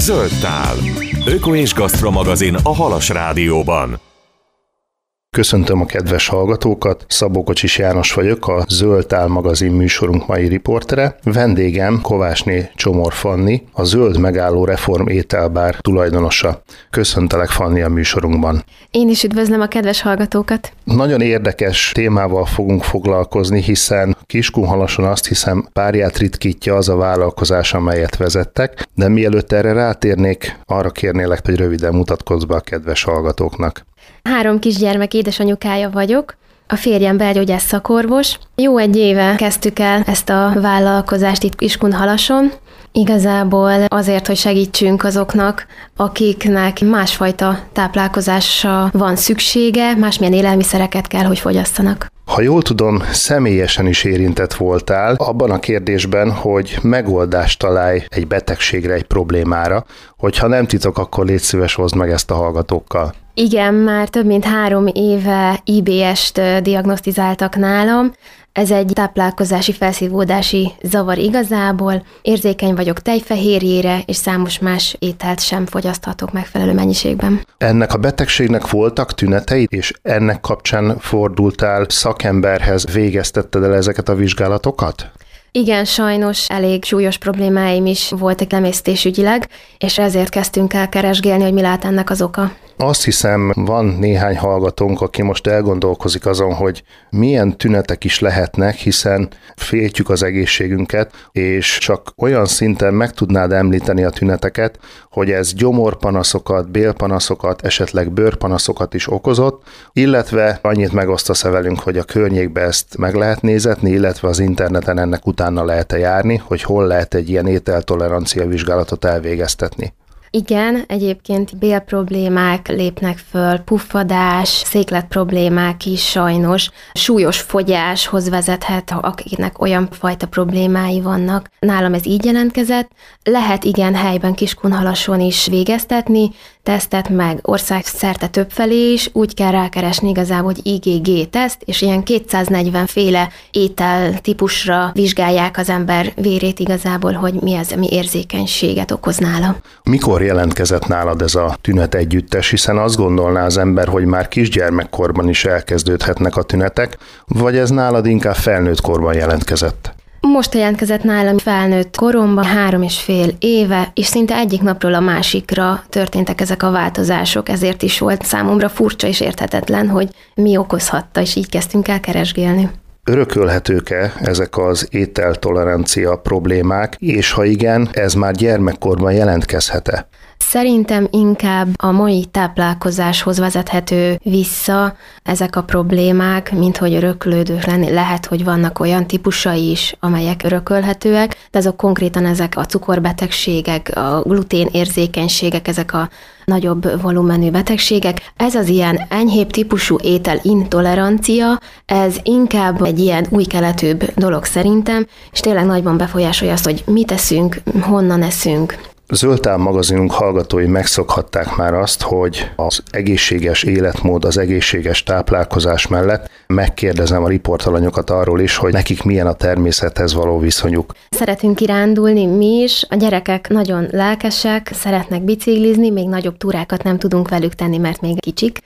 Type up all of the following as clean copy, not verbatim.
Zöld tál. Öko és Gasztro magazin a Halas Rádióban. Köszöntöm a kedves hallgatókat, Szabó Kocsis János vagyok, a Zöld tál magazin műsorunk mai riportere. Vendégem Kovácsné Csomor Fanni, a Zöld Megálló Reform ételbár tulajdonosa. Köszöntelek, Fanni, a műsorunkban. Én is üdvözlöm a kedves hallgatókat. Nagyon érdekes témával fogunk foglalkozni, hiszen Kiskunhalason azt hiszem párját ritkítja az a vállalkozás, amelyet vezettek, de mielőtt erre rátérnék, arra kérnélek, hogy röviden mutatkozz be a kedves hallgatóknak. 3 kisgyermek édesanyukája vagyok, a férjem belgyógyász szakorvos. Jó egy éve kezdtük el ezt a vállalkozást itt Kiskunhalason. Igazából azért, hogy segítsünk azoknak, akiknek másfajta táplálkozásra van szüksége, másmilyen élelmiszereket kell, hogy fogyasszanak. Ha jól tudom, személyesen is érintett voltál abban a kérdésben, hogy megoldást találj egy betegségre, egy problémára, hogyha nem titok, akkor légy szíves, hozd meg ezt a hallgatókkal. Igen, már több mint 3 éve IBS-t diagnosztizáltak nálam. Ez egy táplálkozási felszívódási zavar igazából. Érzékeny vagyok tejfehérjére, és számos más ételt sem fogyaszthatok megfelelő mennyiségben. Ennek a betegségnek voltak tünetei, és ennek kapcsán fordultál szakemberhez, végeztetted el ezeket a vizsgálatokat? Igen, sajnos elég súlyos problémáim is voltak emésztésügyileg, és ezért kezdtünk el keresgélni, hogy mi lehet ennek az oka. Azt hiszem, van néhány hallgatónk, aki most elgondolkozik azon, hogy milyen tünetek is lehetnek, hiszen féltjük az egészségünket, és csak olyan szinten meg tudnád említeni a tüneteket, hogy ez gyomorpanaszokat, bélpanaszokat, esetleg bőrpanaszokat is okozott, illetve annyit megosztasz velünk, hogy a környékbe ezt meg lehet nézetni, illetve az interneten ennek utána lehet-e járni, hogy hol lehet egy ilyen ételtolerancia vizsgálatot elvégeztetni. Igen, egyébként bélproblémák lépnek föl, puffadás, széklet problémák is sajnos, súlyos fogyáshoz vezethet, akinek olyan fajta problémái vannak. Nálam ez így jelentkezett. Lehet igen helyben Kiskunhalason is végeztetni, tesztet meg országszerte többfelé is, úgy kell rákeresni igazából, hogy IgG-teszt, és ilyen 240 féle étel típusra vizsgálják az ember vérét igazából, hogy mi az, ami érzékenységet okoz nála. Mikor jelentkezett nálad ez a tünet együttes, hiszen azt gondolná az ember, hogy már kisgyermekkorban is elkezdődhetnek a tünetek, vagy ez nálad inkább felnőtt korban jelentkezett? Most jelentkezett nálam felnőtt koromban 3,5 éve, és szinte egyik napról a másikra történtek ezek a változások, ezért is volt számomra furcsa és érthetetlen, hogy mi okozhatta, és így kezdtünk el keresgélni. Örökölhetők-e ezek az ételtolerancia problémák, és ha igen, ez már gyermekkorban jelentkezhet-e? Szerintem inkább a mai táplálkozáshoz vezethető vissza ezek a problémák, mint hogy öröklődők lenni. Lehet, hogy vannak olyan típusai is, amelyek örökölhetőek, de azok konkrétan ezek a cukorbetegségek, a gluténérzékenységek, ezek a nagyobb volumenű betegségek. Ez az ilyen enyhébb típusú ételintolerancia, ez inkább egy ilyen új keletűbb dolog szerintem, és tényleg nagyban befolyásolja azt, hogy mit eszünk, honnan eszünk. Zöld tál magazinunk hallgatói megszokhatták már azt, hogy az egészséges életmód, az egészséges táplálkozás mellett megkérdezem a riportalanyokat arról is, hogy nekik milyen a természethez való viszonyuk. Szeretünk kirándulni mi is, a gyerekek nagyon lelkesek, szeretnek biciklizni, még nagyobb túrákat nem tudunk velük tenni, mert még kicsik.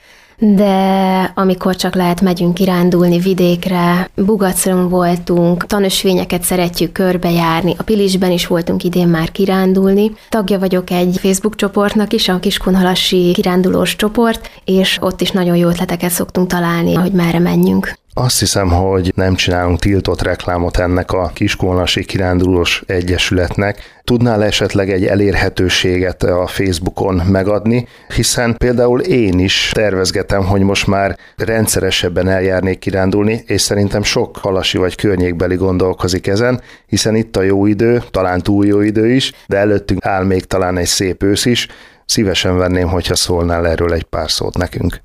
De amikor csak lehet, megyünk kirándulni vidékre, Bugacron voltunk, tanösvényeket szeretjük körbejárni, a Pilisben is voltunk idén már kirándulni. Tagja vagyok egy Facebook csoportnak is, a Kiskunhalasi kirándulós csoport, és ott is nagyon jó ötleteket szoktunk találni, hogy merre menjünk. Azt hiszem, hogy nem csinálunk tiltott reklámot ennek a Kiskunhalasi Kirándulós Egyesületnek. Tudnál esetleg egy elérhetőséget a Facebookon megadni, hiszen például én is tervezgetem, hogy most már rendszeresebben eljárnék kirándulni, és szerintem sok halasi vagy környékbeli gondolkozik ezen, hiszen itt a jó idő, talán túl jó idő is, de előttünk áll még talán egy szép ősz is. Szívesen venném, hogyha szólnál erről egy pár szót nekünk.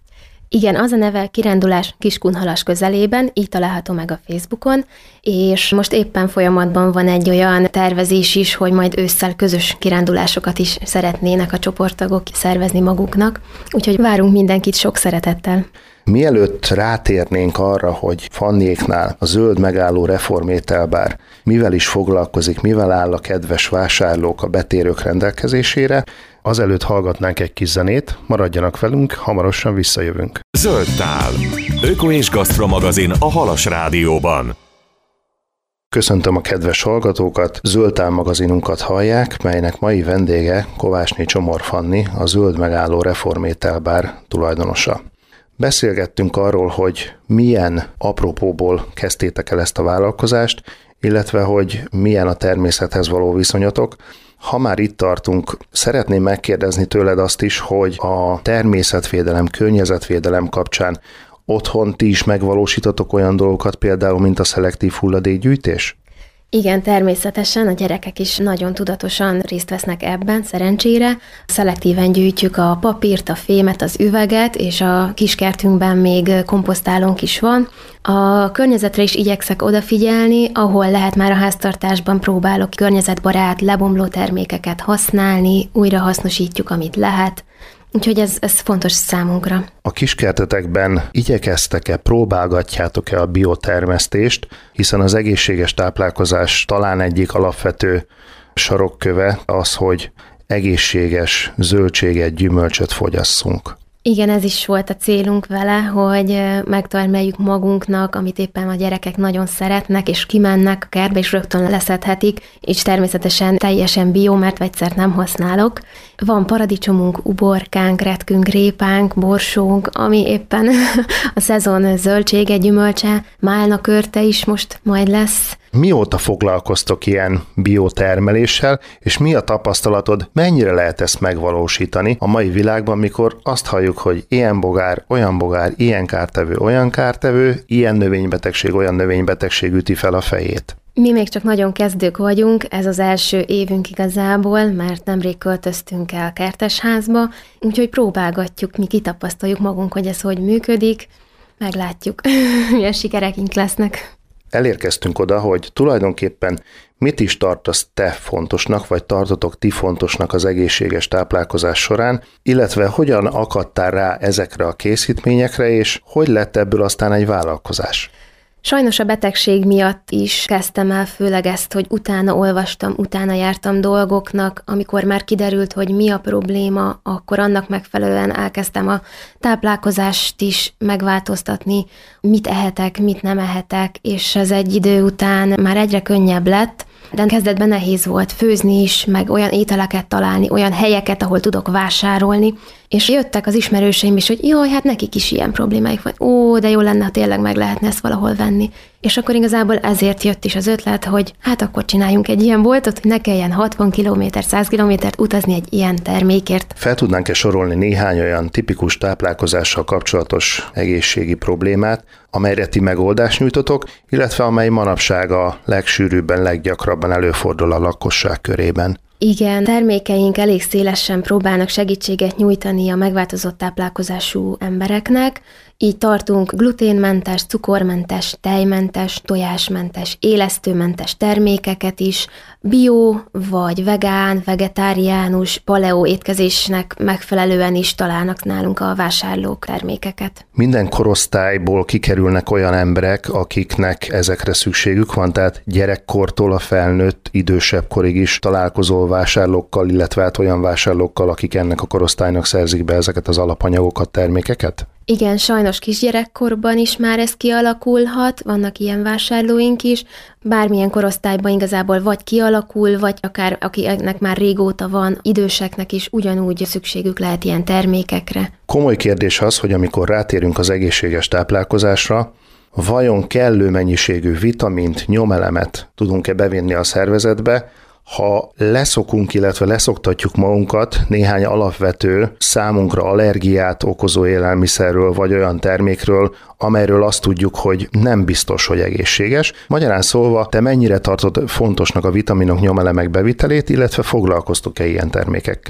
Igen, az a neve Kirándulás Kiskunhalas közelében, így található meg a Facebookon, és most éppen folyamatban van egy olyan tervezés is, hogy majd ősszel közös kirándulásokat is szeretnének a csoporttagok szervezni maguknak, úgyhogy várunk mindenkit sok szeretettel. Mielőtt rátérnénk arra, hogy Fanniéknál a zöld megálló reformételbár mivel is foglalkozik, mivel áll a kedves vásárlók, a betérők rendelkezésére, azelőtt hallgatnánk egy kis zenét, maradjanak velünk, hamarosan visszajövünk. Zöld tál. Öko és Gasztromagazin a Halas Rádióban. Köszöntöm a kedves hallgatókat, Zöld Tál magazinunkat hallják, melynek mai vendége Kovácsné Csomor Fanni, a zöld megálló reformételbár tulajdonosa. Beszélgettünk arról, hogy milyen apropóból kezdtétek el ezt a vállalkozást, illetve hogy milyen a természethez való viszonyatok. Ha már itt tartunk, szeretném megkérdezni tőled azt is, hogy a természetvédelem, környezetvédelem kapcsán otthon ti is megvalósítatok olyan dolgokat, például, mint a szelektív hulladékgyűjtés? Igen, természetesen a gyerekek is nagyon tudatosan részt vesznek ebben, szerencsére. Szelektíven gyűjtjük a papírt, a fémet, az üveget, és a kiskertünkben még komposztálónk is van. A környezetre is igyekszek odafigyelni, ahol lehet már a háztartásban próbálok környezetbarát, lebomló termékeket használni, újra hasznosítjuk, amit lehet. Úgyhogy ez fontos számunkra. A kiskertetekben igyekeztek-e, próbálgatjátok-e a biotermesztést, hiszen az egészséges táplálkozás talán egyik alapvető sarokköve az, hogy egészséges zöldséget, gyümölcsöt fogyasszunk. Igen, ez is volt a célunk vele, hogy megtermeljük magunknak, amit éppen a gyerekek nagyon szeretnek, és kimennek a kertbe, és rögtön leszedhetik, és természetesen teljesen bio, mert vegyszert nem használok. Van paradicsomunk, uborkánk, retkünk, répánk, borsónk, ami éppen a szezon zöldsége, gyümölcse, málnakörte is most majd lesz. Mióta foglalkoztok ilyen biotermeléssel, és mi a tapasztalatod, mennyire lehet ezt megvalósítani a mai világban, mikor azt halljuk, hogy ilyen bogár, olyan bogár, ilyen kártevő, olyan kártevő, ilyen növénybetegség üti fel a fejét? Mi még csak nagyon kezdők vagyunk, ez az első évünk igazából, mert nemrég költöztünk el kertesházba, úgyhogy próbálgatjuk, mi kitapasztaljuk magunk, hogy ez hogy működik, meglátjuk, milyen sikereink lesznek. Elérkeztünk oda, hogy tulajdonképpen mit is tartasz te fontosnak, vagy tartotok ti fontosnak az egészséges táplálkozás során, illetve hogyan akadtál rá ezekre a készítményekre, és hogy lett ebből aztán egy vállalkozás? Sajnos a betegség miatt is kezdtem el főleg ezt, hogy utána olvastam, utána jártam dolgoknak, amikor már kiderült, hogy mi a probléma, akkor annak megfelelően elkezdtem a táplálkozást is megváltoztatni, mit ehetek, mit nem ehetek, és ez egy idő után már egyre könnyebb lett, de kezdetben nehéz volt főzni is, meg olyan ételeket találni, olyan helyeket, ahol tudok vásárolni, és jöttek az ismerőseim is, hogy jaj, hát nekik is ilyen problémáik van. Ó, de jó lenne, ha tényleg meg lehetne ezt valahol venni. És akkor igazából ezért jött is az ötlet, hogy hát akkor csináljunk egy ilyen boltot, hogy ne kelljen 60 km, 100 kilométert utazni egy ilyen termékért. Fel tudnánk-e sorolni néhány olyan tipikus táplálkozással kapcsolatos egészségi problémát, amelyre ti megoldást nyújtotok, illetve amely manapság a legsűrűbben, leggyakrabban előfordul a lakosság körében? Igen, termékeink elég szélesen próbálnak segítséget nyújtani a megváltozott táplálkozású embereknek, így tartunk gluténmentes, cukormentes, tejmentes, tojásmentes, élesztőmentes termékeket is, bio vagy vegán, vegetáriánus, paleo étkezésnek megfelelően is találnak nálunk a vásárlók termékeket. Minden korosztályból kikerülnek olyan emberek, akiknek ezekre szükségük van, tehát gyerekkortól a felnőtt, idősebb korig is találkozol vásárlókkal, illetve hát olyan vásárlókkal, akik ennek a korosztálynak szerzik be ezeket az alapanyagokat, termékeket? Igen, sajnos kisgyerekkorban is már ez kialakulhat, vannak ilyen vásárlóink is, bármilyen korosztályban igazából vagy kialakul, vagy akár akinek már régóta van, időseknek is ugyanúgy szükségük lehet ilyen termékekre. Komoly kérdés az, hogy amikor rátérünk az egészséges táplálkozásra, vajon kellő mennyiségű vitamint, nyomelemet tudunk-e bevinni a szervezetbe, ha leszokunk, illetve leszoktatjuk magunkat néhány alapvető, számunkra allergiát okozó élelmiszerről, vagy olyan termékről, amelyről azt tudjuk, hogy nem biztos, hogy egészséges. Magyarán szólva, te mennyire tartod fontosnak a vitaminok, nyomelemek bevitelét, illetve foglalkoztok-e ilyen termékekkel?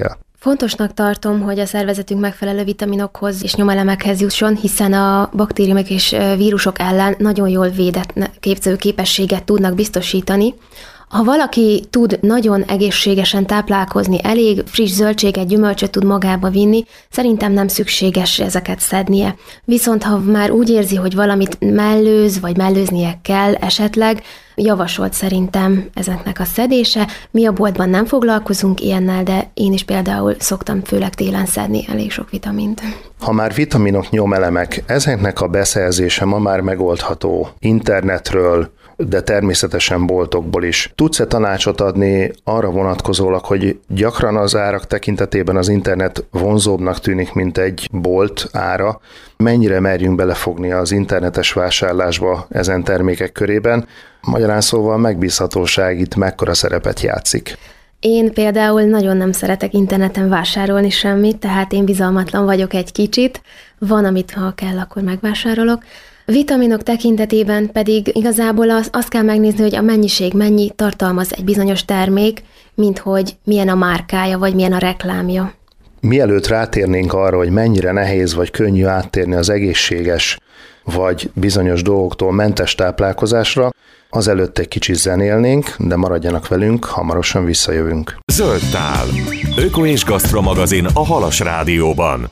Fontosnak tartom, hogy a szervezetünk megfelelő vitaminokhoz és nyomelemekhez jusson, hiszen a baktériumok és vírusok ellen nagyon jól védett képző képességet tudnak biztosítani. Ha valaki tud nagyon egészségesen táplálkozni, elég friss zöldséget, gyümölcsöt tud magába vinni, szerintem nem szükséges ezeket szednie. Viszont ha már úgy érzi, hogy valamit mellőz, vagy mellőznie kell esetleg, javasolt szerintem ezeknek a szedése. Mi a boltban nem foglalkozunk ilyennel, de én is például szoktam főleg télen szedni elég sok vitamint. Ha már vitaminok, nyomelemek, ezeknek a beszerzése ma már megoldható internetről, de természetesen boltokból is. Tudsz-e tanácsot adni arra vonatkozólag, hogy gyakran az árak tekintetében az internet vonzóbbnak tűnik, mint egy bolt ára? Mennyire merjünk belefogni az internetes vásárlásba ezen termékek körében? Magyarán szóval megbízhatóság itt mekkora szerepet játszik? Én például nagyon nem szeretek interneten vásárolni semmit, tehát én bizalmatlan vagyok egy kicsit. Van, amit ha kell, akkor megvásárolok. Vitaminok tekintetében pedig igazából azt kell megnézni, hogy a mennyiség mennyi tartalmaz egy bizonyos termék, mint hogy milyen a márkája, vagy milyen a reklámja. Mielőtt rátérnénk arra, hogy mennyire nehéz vagy könnyű áttérni az egészséges vagy bizonyos dolgoktól mentes táplálkozásra, azelőtt egy kicsit zenélnénk, de maradjanak velünk, hamarosan visszajövünk. Zöld tál. Öko és Gasztro magazin a Halas Rádióban.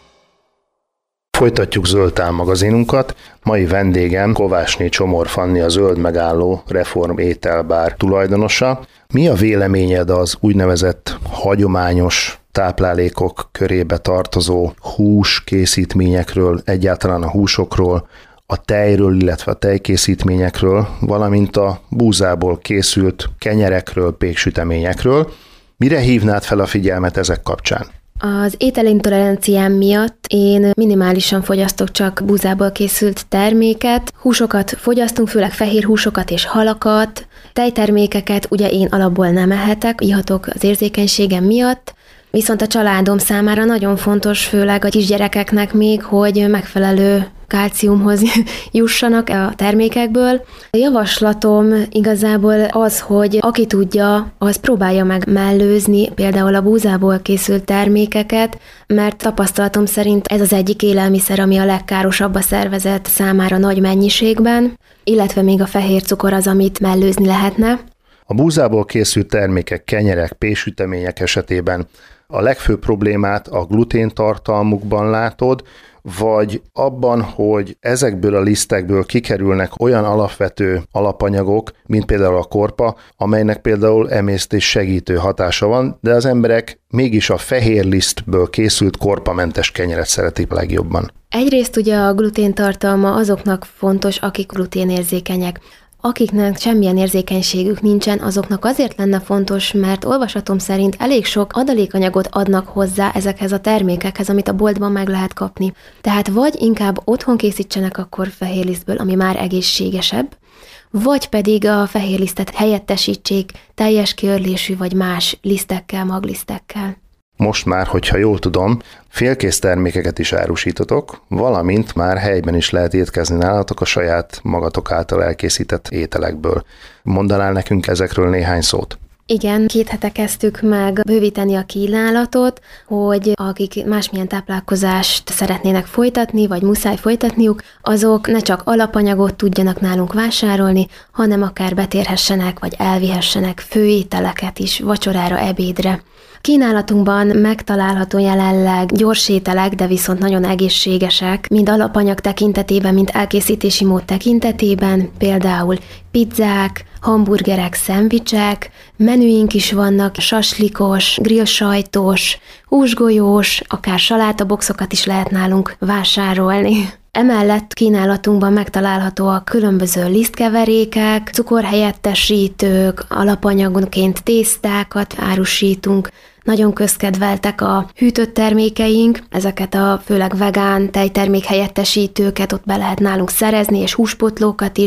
Folytatjuk Zöld Tál magazinunkat. Mai vendégem Kovácsné Csomor Fanni, a Zöld Megálló Reform ételbár tulajdonosa. Mi a véleményed az úgynevezett hagyományos táplálékok körébe tartozó húskészítményekről, egyáltalán a húsokról, a tejről, illetve a tejkészítményekről, valamint a búzából készült kenyerekről, péksüteményekről? Mire hívnád fel a figyelmet ezek kapcsán? Az ételintoleranciám miatt én minimálisan fogyasztok csak búzából készült terméket, húsokat fogyasztunk, főleg fehér húsokat és halakat, tejtermékeket ugye én alapból nem ehetek, ihatok az érzékenységem miatt, viszont a családom számára nagyon fontos, főleg a kisgyerekeknek még, hogy megfelelő kálciumhoz jussanak a termékekből. A javaslatom igazából az, hogy aki tudja, az próbálja meg mellőzni például a búzából készült termékeket, mert tapasztalatom szerint ez az egyik élelmiszer, ami a legkárosabb a szervezet számára nagy mennyiségben, illetve még a fehér cukor az, amit mellőzni lehetne. A búzából készült termékek, kenyerek, péksütemények esetében a legfőbb problémát a gluténtartalmukban látod, vagy abban, hogy ezekből a lisztekből kikerülnek olyan alapvető alapanyagok, mint például a korpa, amelynek például emésztés segítő hatása van, de az emberek mégis a fehér lisztből készült korpamentes kenyeret szeretik legjobban. Egyrészt ugye a gluténtartalma azoknak fontos, akik gluténérzékenyek. Akiknek semmilyen érzékenységük nincsen, azoknak azért lenne fontos, mert olvasatom szerint elég sok adalékanyagot adnak hozzá ezekhez a termékekhez, amit a boltban meg lehet kapni. Tehát vagy inkább otthon készítsenek akkor fehérlisztből, ami már egészségesebb, vagy pedig a fehérlisztet helyettesítsék teljes kiörlésű vagy más lisztekkel, maglisztekkel. Most már, hogyha jól tudom, félkész termékeket is árusítotok, valamint már helyben is lehet étkezni nálatok a saját magatok által elkészített ételekből. Mondanál nekünk ezekről néhány szót? Igen, 2 hete kezdtük meg bővíteni a kínálatot, hogy akik másmilyen táplálkozást szeretnének folytatni, vagy muszáj folytatniuk, azok ne csak alapanyagot tudjanak nálunk vásárolni, hanem akár betérhessenek, vagy elvihessenek főételeket is vacsorára, ebédre. Kínálatunkban megtalálható jelenleg gyors ételek, de viszont nagyon egészségesek, mind alapanyag tekintetében, mind elkészítési mód tekintetében, például pizzák, hamburgerek, szendvicsek, menüink is vannak, saslikos, grillsajtos, húsgolyós, akár salátaboxokat is lehet nálunk vásárolni. Emellett kínálatunkban megtalálhatóak különböző lisztkeverékek, cukorhelyettesítők, alapanyagonként tésztákat árusítunk. Nagyon közkedveltek a hűtött termékeink, ezeket a főleg vegán tejtermék helyettesítőket ott be lehet nálunk szerezni, és húspotlókat is,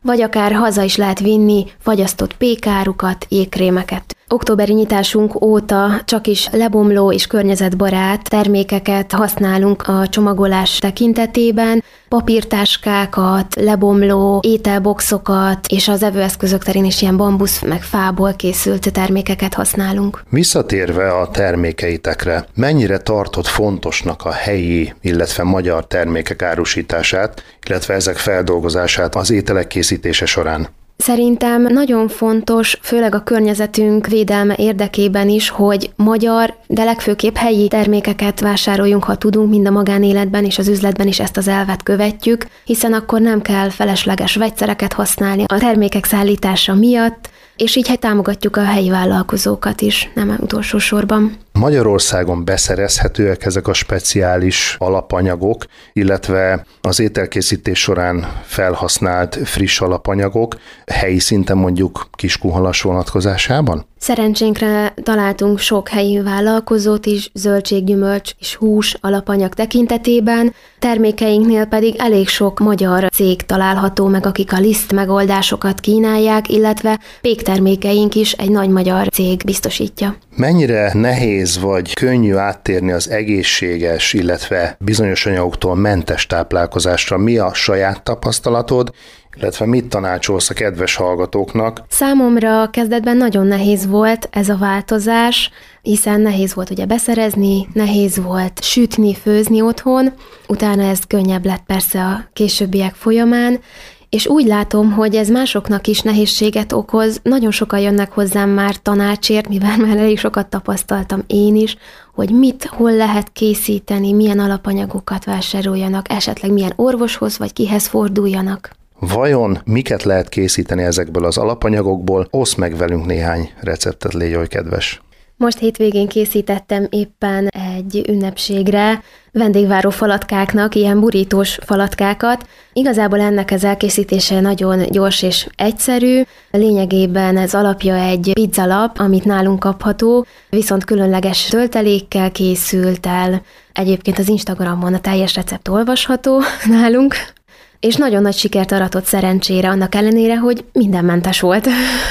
vagy akár haza is lehet vinni fagyasztott pékárukat, jégkrémeket. Októberi nyitásunk óta csak is lebomló és környezetbarát termékeket használunk a csomagolás tekintetében, papírtáskákat, lebomló ételboxokat, és az evőeszközök terén is ilyen bambusz meg fából készült termékeket használunk. Visszatérve a termékeitekre, mennyire tartott fontosnak a helyi, illetve magyar termékek árusítását, illetve ezek feldolgozását az ételek készítése során? Szerintem nagyon fontos, főleg a környezetünk védelme érdekében is, hogy magyar, de legfőképp helyi termékeket vásároljunk, ha tudunk, mind a magánéletben és az üzletben is ezt az elvet követjük, hiszen akkor nem kell felesleges vegyszereket használni a termékek szállítása miatt, és így támogatjuk a helyi vállalkozókat is, nem utolsó sorban. Magyarországon beszerezhetőek ezek a speciális alapanyagok, illetve az ételkészítés során felhasznált friss alapanyagok helyi szinten mondjuk Kiskunhalas vonatkozásában? Szerencsénkre találtunk sok helyi vállalkozót is, zöldség, gyümölcs és hús alapanyag tekintetében, termékeinknél pedig elég sok magyar cég található meg, akik a liszt megoldásokat kínálják, illetve péktermékeink is egy nagy magyar cég biztosítja. Mennyire nehéz vagy könnyű áttérni az egészséges, illetve bizonyos anyagoktól mentes táplálkozásra? Mi a saját tapasztalatod, illetve mit tanácsolsz a kedves hallgatóknak? Számomra kezdetben nagyon nehéz volt ez a változás, hiszen nehéz volt ugye beszerezni, nehéz volt sütni, főzni otthon, utána ez könnyebb lett persze a későbbiek folyamán, és úgy látom, hogy ez másoknak is nehézséget okoz. Nagyon sokan jönnek hozzám már tanácsért, mivel már elég sokat tapasztaltam én is, hogy mit, hol lehet készíteni, milyen alapanyagokat vásároljanak, esetleg milyen orvoshoz vagy kihez forduljanak. Vajon miket lehet készíteni ezekből az alapanyagokból? Oszd meg velünk néhány receptet, légy oly kedves. Most hétvégén készítettem éppen egy ünnepségre vendégváró falatkáknak, ilyen burítós falatkákat. Igazából ennek az elkészítése nagyon gyors és egyszerű. Lényegében ez alapja egy pizzalap, amit nálunk kapható, viszont különleges töltelékkel készült el. Egyébként az Instagramon a teljes recept olvasható nálunk, és nagyon nagy sikert aratott szerencsére, annak ellenére, hogy mindenmentes volt.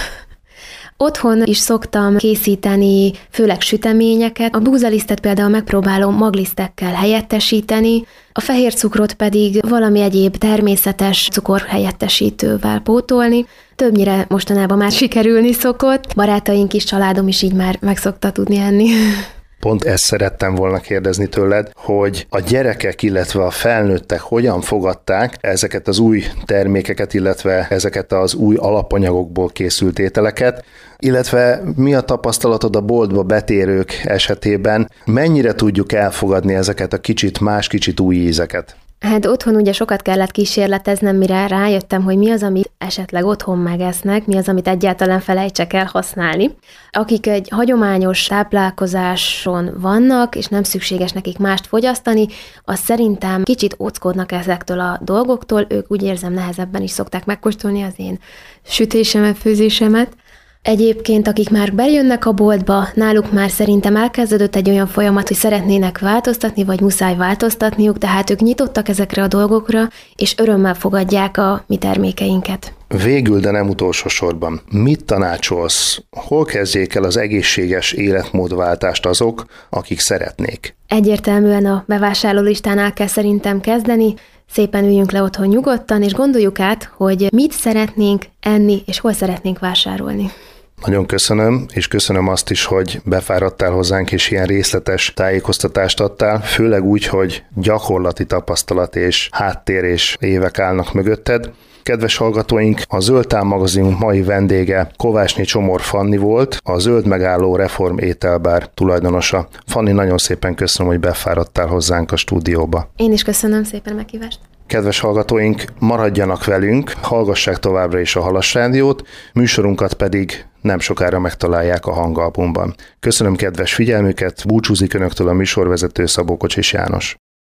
Otthon is szoktam készíteni főleg süteményeket, a búzalisztet például megpróbálom maglisztekkel helyettesíteni, a fehér cukrot pedig valami egyéb természetes cukorhelyettesítővel pótolni. Többnyire mostanában már sikerülni szokott, barátaink is, családom is így már meg szokta tudni enni. Pont ezt szerettem volna kérdezni tőled, hogy a gyerekek, illetve a felnőttek hogyan fogadták ezeket az új termékeket, illetve ezeket az új alapanyagokból készült ételeket, illetve mi a tapasztalatod a boltba betérők esetében, mennyire tudjuk elfogadni ezeket a kicsit más, kicsit új ízeket? Hát otthon ugye sokat kellett kísérleteznem, mire rájöttem, hogy mi az, amit esetleg otthon megesznek, mi az, amit egyáltalán felejtsek el használni. Akik egy hagyományos táplálkozáson vannak, és nem szükséges nekik mást fogyasztani, az szerintem kicsit óckodnak ezektől a dolgoktól, ők úgy érzem nehezebben is szokták megkóstolni az én sütésemet, főzésemet. Egyébként, akik már bejönnek a boltba, náluk már szerintem elkezdődött egy olyan folyamat, hogy szeretnének változtatni, vagy muszáj változtatniuk, tehát ők nyitottak ezekre a dolgokra, és örömmel fogadják a mi termékeinket. Végül, de nem utolsó sorban, mit tanácsolsz? Hol kezdjék el az egészséges életmódváltást azok, akik szeretnék? Egyértelműen a bevásárlólistánál kell szerintem kezdeni, szépen üljünk le otthon nyugodtan, és gondoljuk át, hogy mit szeretnénk enni, és hol szeretnénk vásárolni. Nagyon köszönöm, és köszönöm azt is, hogy befáradtál hozzánk, és ilyen részletes tájékoztatást adtál, főleg úgy, hogy gyakorlati tapasztalat és háttér és évek állnak mögötted. Kedves hallgatóink, a Zöldtál magazin mai vendége Kovácsné Csomor Fanni volt, a Zöld Megálló Reform ételbár tulajdonosa. Fanni, nagyon szépen köszönöm, hogy befáradtál hozzánk a stúdióba. Én is köszönöm szépen a meghívást. Kedves hallgatóink, maradjanak velünk, hallgassák továbbra is a Halas Rádiót, műsorunkat pedig nem sokára megtalálják a Hangalbumban. Köszönöm kedves figyelmüket, búcsúzik önöktől a műsorvezető Szabó Kocsis János.